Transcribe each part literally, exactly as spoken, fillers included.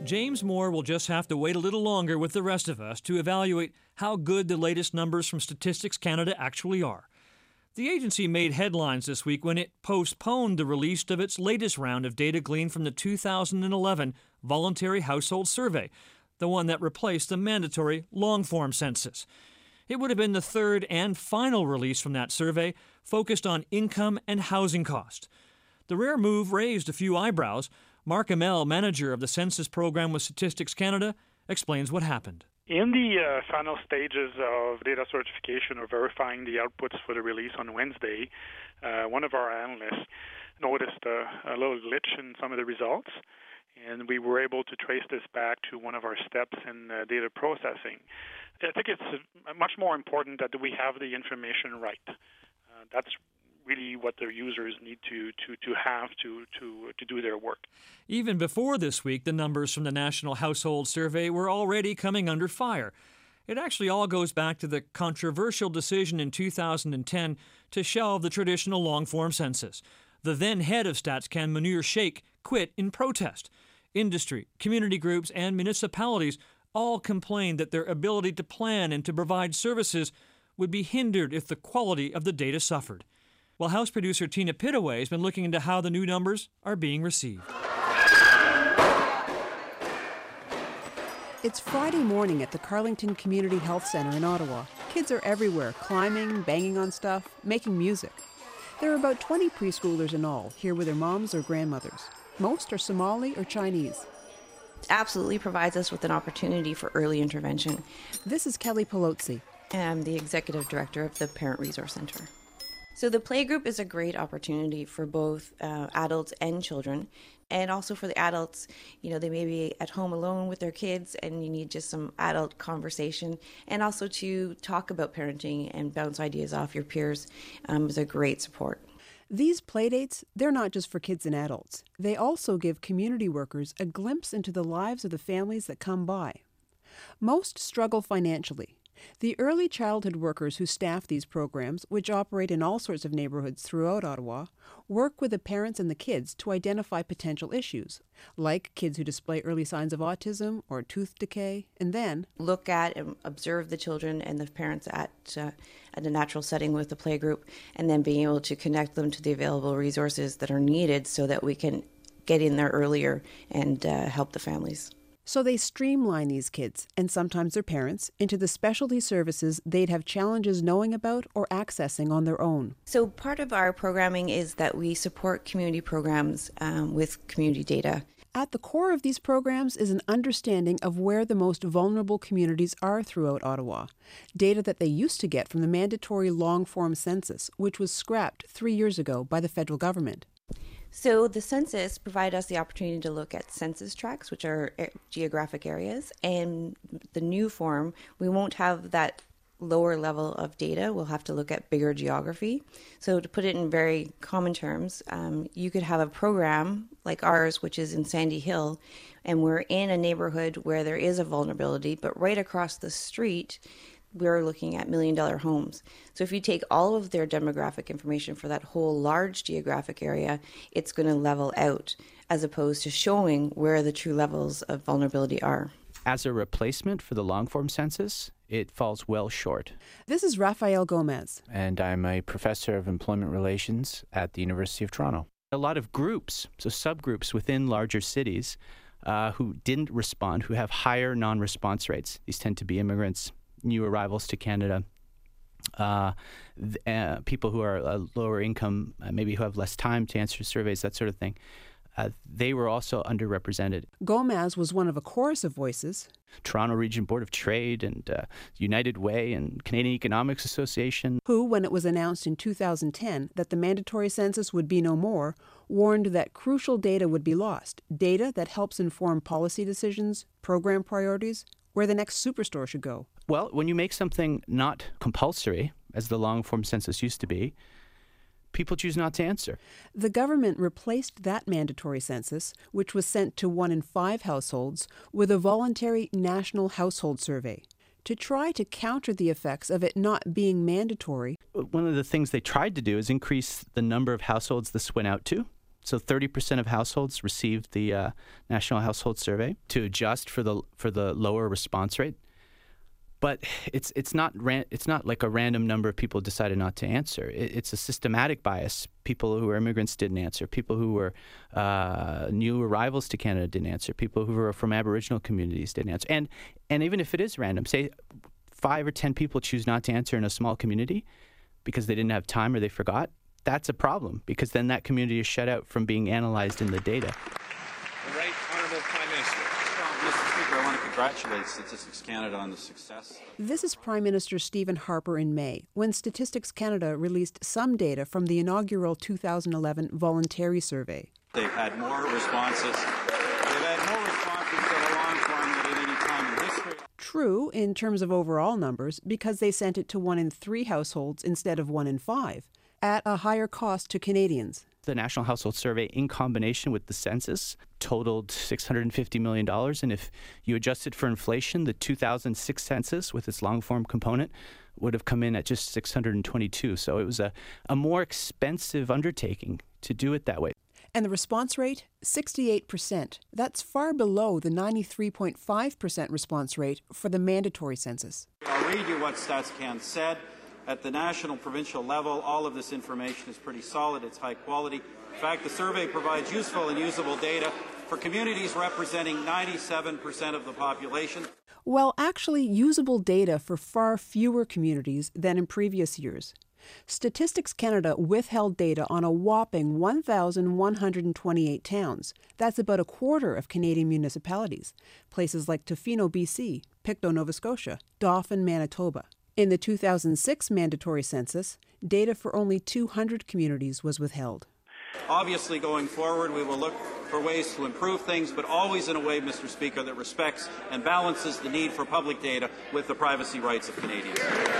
James Moore will just have to wait a little longer with the rest of us to evaluate how good the latest numbers from Statistics Canada actually are. The agency made headlines this week when it postponed the release of its latest round of data gleaned from the two thousand eleven Voluntary Household Survey, the one that replaced the mandatory long-form census. It would have been the third and final release from that survey, focused on income and housing cost. The rare move raised a few eyebrows. Mark Amell, manager of the census program with Statistics Canada, explains what happened. In the uh, final stages of data certification or verifying the outputs for the release on Wednesday, uh, one of our analysts noticed a, a little glitch in some of the results, and we were able to trace this back to one of our steps in uh, data processing. I think it's much more important that we have the information right. Uh, that's really what their users need to, to, to have to, to, to do their work. Even before this week, the numbers from the National Household Survey were already coming under fire. It actually all goes back to the controversial decision in two thousand ten to shelve the traditional long-form census. The then head of StatsCan, Munir Sheikh, quit in protest. Industry, community groups, and municipalities all complained that their ability to plan and to provide services would be hindered if the quality of the data suffered. Well, House producer Tina Pittaway has been looking into how the new numbers are being received. It's Friday morning at the Carlington Community Health Centre in Ottawa. Kids are everywhere, climbing, banging on stuff, making music. There are about twenty preschoolers in all, here with their moms or grandmothers. Most are Somali or Chinese. Absolutely provides us with an opportunity for early intervention. This is Kelly Pelozzi. I'm the executive director of the Parent Resource Centre. So the playgroup is a great opportunity for both uh, adults and children, and also for the adults. You know, they may be at home alone with their kids and you need just some adult conversation, and also to talk about parenting and bounce ideas off your peers um, is a great support. These playdates, they're not just for kids and adults. They also give community workers a glimpse into the lives of the families that come by. Most struggle financially. The early childhood workers who staff these programs, which operate in all sorts of neighborhoods throughout Ottawa, work with the parents and the kids to identify potential issues, like kids who display early signs of autism or tooth decay, and then look at and observe the children and the parents at uh, at a natural setting with the playgroup, and then being able to connect them to the available resources that are needed so that we can get in there earlier and uh, help the families. So they streamline these kids, and sometimes their parents, into the specialty services they'd have challenges knowing about or accessing on their own. So part of our programming is that we support community programs um, with community data. At the core of these programs is an understanding of where the most vulnerable communities are throughout Ottawa, data that they used to get from the mandatory long-form census, which was scrapped three years ago by the federal government. So the census provided us the opportunity to look at census tracts, which are geographic areas, and the new form, we won't have that lower level of data. We'll have to look at bigger geography. So to put it in very common terms, um, you could have a program like ours, which is in Sandy Hill, and we're in a neighborhood where there is a vulnerability, but right across the street, we're looking at million dollar homes. So if you take all of their demographic information for that whole large geographic area, it's going to level out as opposed to showing where the true levels of vulnerability are. As a replacement for the long-form census, it falls well short. This is Rafael Gomez. And I'm a professor of employment relations at the University of Toronto. A lot of groups, so subgroups within larger cities, uh, who didn't respond, who have higher non-response rates. These tend to be immigrants, new arrivals to Canada, uh, uh, people who are uh, lower income, uh, maybe who have less time to answer surveys, that sort of thing. Uh, they were also underrepresented. Gomez was one of a chorus of voices. Toronto Region Board of Trade and uh, United Way and Canadian Economics Association. Who, when it was announced in two thousand ten that the mandatory census would be no more, warned that crucial data would be lost, data that helps inform policy decisions, program priorities, where the next superstore should go. Well, when you make something not compulsory, as the long-form census used to be, people choose not to answer. The government replaced that mandatory census, which was sent to one in five households, with a voluntary national household survey to try to counter the effects of it not being mandatory. One of the things they tried to do is increase the number of households this went out to. So thirty percent of households received the uh, National Household Survey to adjust for the for the lower response rate. But it's it's not ran, it's not like a random number of people decided not to answer. It, it's a systematic bias. People who are immigrants didn't answer. People who were uh, new arrivals to Canada didn't answer. People who were from Aboriginal communities didn't answer. And and even if it is random, say five or ten people choose not to answer in a small community because they didn't have time or they forgot, that's a problem because then that community is shut out from being analyzed in the data. The Right Honourable Prime Minister. Mister Speaker, I want to congratulate Statistics Canada on the success. This is Prime Minister Stephen Harper in May, when Statistics Canada released some data from the inaugural two thousand eleven voluntary survey. They've had more responses. They've had more responses to the long form than at any time in history. True in terms of overall numbers, because they sent it to one in three households instead of one in five, at a higher cost to Canadians. The National Household Survey, in combination with the census, totaled six hundred fifty million dollars. And if you adjusted for inflation, the two thousand six census, with its long-form component, would have come in at just six hundred twenty-two. So it was a, a more expensive undertaking to do it that way. And the response rate, sixty-eight percent. That's far below the ninety-three point five percent response rate for the mandatory census. I'll read you what StatsCan said. At the national, provincial level, all of this information is pretty solid. It's high quality. In fact, the survey provides useful and usable data for communities representing ninety-seven percent of the population. Well, actually, usable data for far fewer communities than in previous years. Statistics Canada withheld data on a whopping one thousand one hundred twenty-eight towns. That's about a quarter of Canadian municipalities. Places like Tofino, B C, Pictou, Nova Scotia, Dauphin, Manitoba. In the two thousand six mandatory census, data for only two hundred communities was withheld. Obviously, going forward, we will look for ways to improve things, but always in a way, Mister Speaker, that respects and balances the need for public data with the privacy rights of Canadians.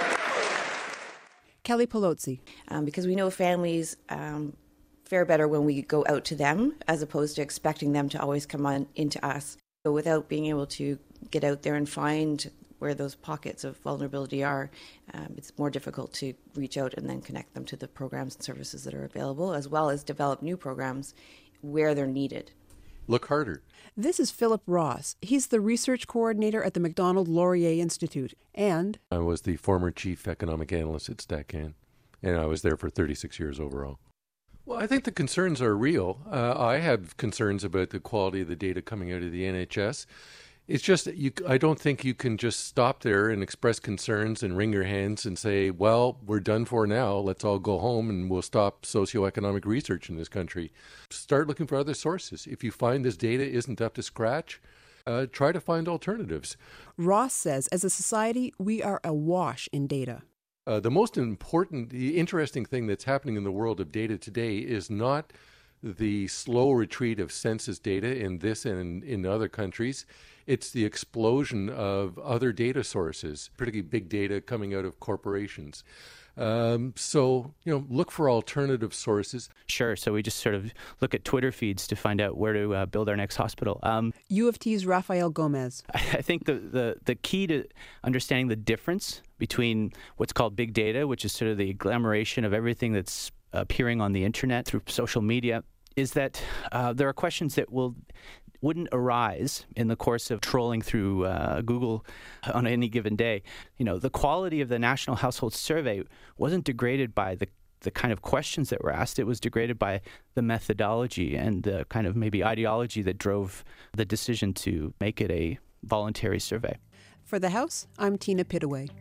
Kelly Pelozzi. Um, because we know families um, fare better when we go out to them as opposed to expecting them to always come on into us. So without being able to get out there and find where those pockets of vulnerability are, um, it's more difficult to reach out and then connect them to the programs and services that are available, as well as develop new programs where they're needed. Look harder. This is Philip Ross. He's the research coordinator at the Macdonald Laurier Institute. And I was the former chief economic analyst at StatCan, and I was there for thirty-six years overall. Well, I think the concerns are real. Uh, I have concerns about the quality of the data coming out of the N H S. It's just that you, I don't think you can just stop there and express concerns and wring your hands and say, well, we're done for now. Let's all go home and we'll stop socioeconomic research in this country. Start looking for other sources. If you find this data isn't up to scratch, uh, try to find alternatives. Ross says, as a society, we are awash in data. Uh, the most important, the interesting thing that's happening in the world of data today is not the slow retreat of census data in this and in other countries. It's the explosion of other data sources, particularly big data coming out of corporations. Um, so, you know, look for alternative sources. Sure. So we just sort of look at Twitter feeds to find out where to uh, build our next hospital. Um, U of T's Rafael Gomez. I think the, the, the key to understanding the difference between what's called big data, which is sort of the agglomeration of everything that's appearing on the internet through social media, is that uh, there are questions that will wouldn't arise in the course of trolling through uh, Google on any given day. You know, the quality of the National Household Survey wasn't degraded by the the kind of questions that were asked. It was degraded by the methodology and the kind of maybe ideology that drove the decision to make it a voluntary survey. For The House, I'm Tina Pittaway.